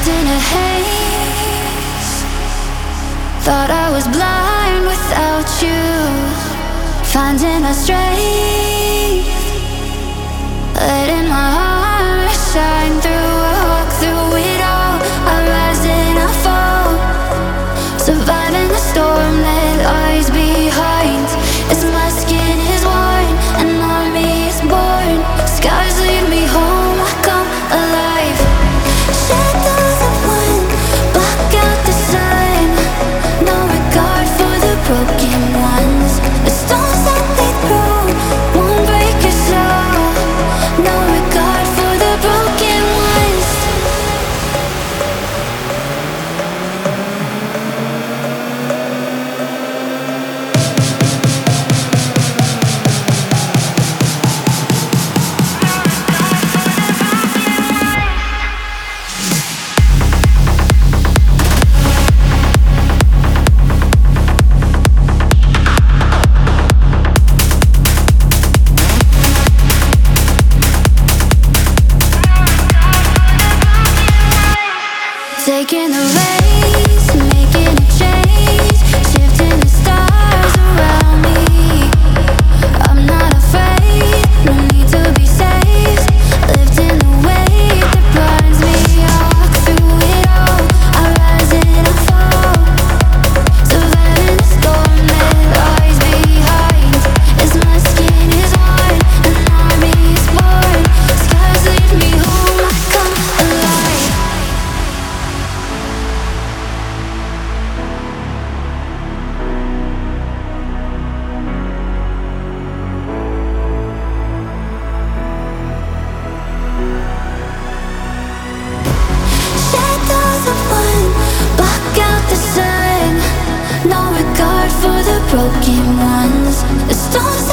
in a haze. Thought I was blind without you. Finding my strength, letting my heart shine through. I walk through it all. I rise and I fall, surviving the storm that lies behind. As my skin is worn, an army is born. Skies lead me home, I come alive. Shadows of wind block out the sun. No regard for the broken ones. The stones that they throw won't break your soul. No regard for the broken ones. Taking the race, making a change, shifting the stars around me. I'm not afraid, no need to be saved. Lifting the weight that binds me. I walk through it all, I rise and I fall, surviving the storm that lies behind. As my skin is worn, an army is born. Skies lead me home, I come alive. Shadows of wind block out the sun. No regard for the broken ones. The stones